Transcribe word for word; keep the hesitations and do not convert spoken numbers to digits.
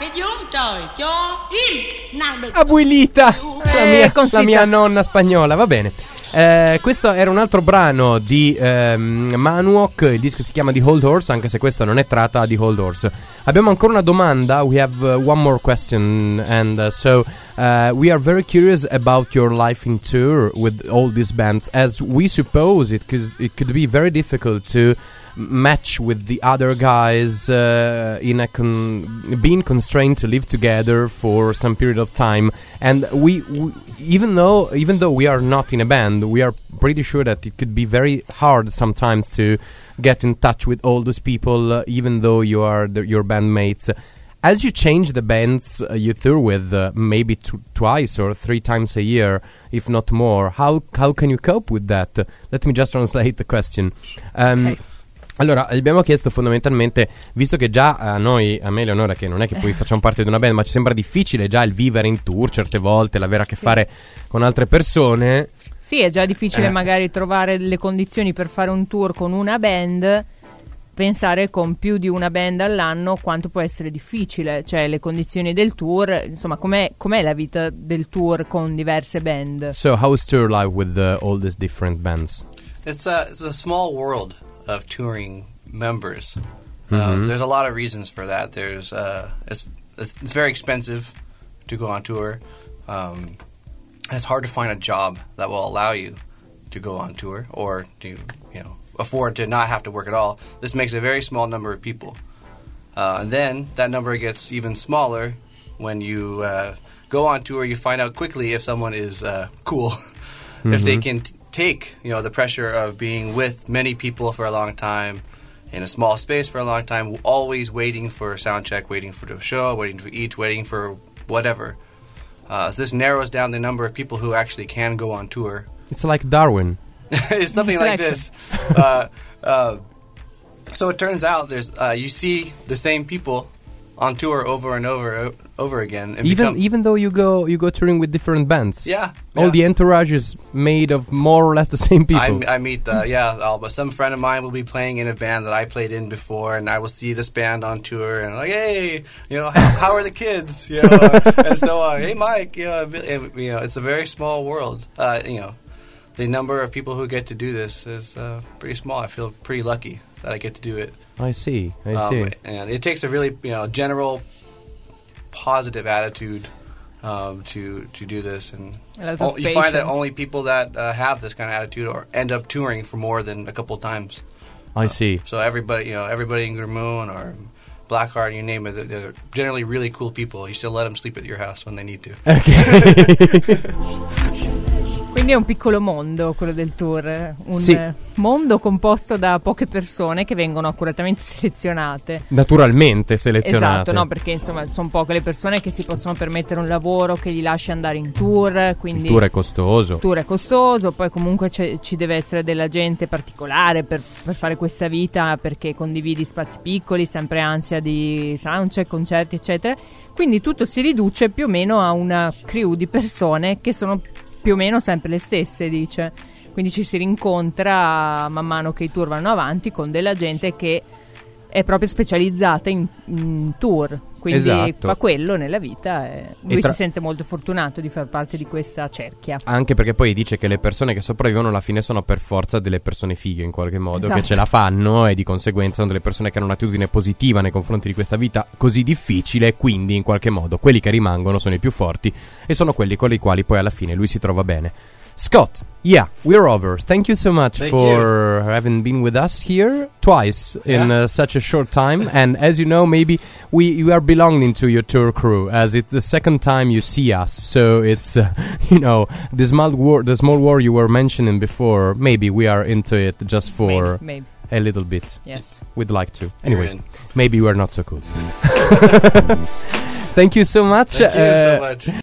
cái vốn trời cho im nào được. Abuelita, la mia, la mia nonna spagnola, va bene. Eh, questo era un altro brano di ehm, Manuok, il disco si chiama The Old Horse, anche se questa non è tratta di Old Horse. Abbiamo ancora una domanda, we have uh, one more question, and uh, so uh, we are very curious about your life in tour with all these bands, as we suppose it could, it could be very difficult to match with the other guys uh, in a con- being constrained to live together for some period of time, and we, we even though even though we are not in a band, we are pretty sure that it could be very hard sometimes to get in touch with all those people, uh, even though you are the, your bandmates. As you change the bands uh, you tour with, uh, maybe t- twice or three times a year, if not more, how how can you cope with that? Uh, let me just translate the question. Um, okay. Allora, gli abbiamo chiesto fondamentalmente, visto che già a noi, a me e Leonora, che non è che poi facciamo parte di una band, ma ci sembra difficile già il vivere in tour certe volte, l'avere a che sì. fare con altre persone. Sì, è già difficile eh. magari trovare le condizioni per fare un tour con una band, pensare con più di una band all'anno quanto può essere difficile, cioè le condizioni del tour, insomma, com'è, com'è la vita del tour con diverse band? So, how is tour life with uh, all these different bands? It's a, it's a small world of touring members. Mm-hmm. Uh, there's a lot of reasons for that. There's uh, it's, it's it's very expensive to go on tour. Um, it's hard to find a job that will allow you to go on tour or to you know afford to not have to work at all. This makes a very small number of people, uh, and then that number gets even smaller when you uh, go on tour. You find out quickly if someone is uh, cool, mm-hmm. if they can. T- take, you know, the pressure of being with many people for a long time in a small space for a long time, always waiting for sound check, waiting for the show, waiting to eat, waiting for whatever. Uh, so this narrows down the number of people who actually can go on tour. It's like Darwin. It's something like this. Uh, uh, so it turns out there's uh, you see the same people on tour over and over over again. And even even though you go you go touring with different bands. Yeah. All yeah. the entourage is made of more or less the same people. I, I meet, uh, yeah, I'll, but some friend of mine will be playing in a band that I played in before, and I will see this band on tour, and like, hey, you know, how, how are the kids? You know, and so, uh, hey, Mike, you know, and, you know, it's a very small world. Uh, you know, the number of people who get to do this is uh, pretty small. I feel pretty lucky that I get to do it. I see, I um, see. And it takes a really, you know, general positive attitude um, to to do this, and o- you find that only people that uh, have this kind of attitude or end up touring for more than a couple times. I uh, see. So everybody, you know, everybody in Grimoon or Blackheart, you name it, they're generally really cool people. You still let them sleep at your house when they need to. Okay. Quindi è un piccolo mondo quello del tour, un sì. mondo composto da poche persone che vengono accuratamente selezionate. Naturalmente selezionate. Esatto, no, perché insomma sono poche le persone che si possono permettere un lavoro che gli lascia andare in tour, quindi il tour è costoso. Il tour è costoso, poi comunque ci deve essere della gente particolare per, per fare questa vita, perché condividi spazi piccoli, sempre ansia di soundcheck, concerti, eccetera. Quindi tutto si riduce più o meno a una crew di persone che sono più o meno sempre le stesse, dice. Quindi ci si rincontra man mano che i tour vanno avanti con della gente che è proprio specializzata in, in tour, quindi esatto. fa quello nella vita e lui e tra- si sente molto fortunato di far parte di questa cerchia. Anche perché poi dice che le persone che sopravvivono alla fine sono per forza delle persone fighe in qualche modo, esatto. che ce la fanno, e di conseguenza sono delle persone che hanno un'attitudine positiva nei confronti di questa vita così difficile, quindi in qualche modo quelli che rimangono sono i più forti e sono quelli con i quali poi alla fine lui si trova bene. Scott, yeah, we're over. Thank you so much Thank for you. having been with us here twice yeah. in uh, such a short time. And as you know, maybe we, we are belonging to your tour crew, as it's the second time you see us. So it's, uh, you know, the small war, the small war you were mentioning before, maybe we are into it just for maybe, maybe. a little bit. Yes. We'd like to. Anyway, in. maybe we're not so cool. Thank you so much. Thank you uh, so much.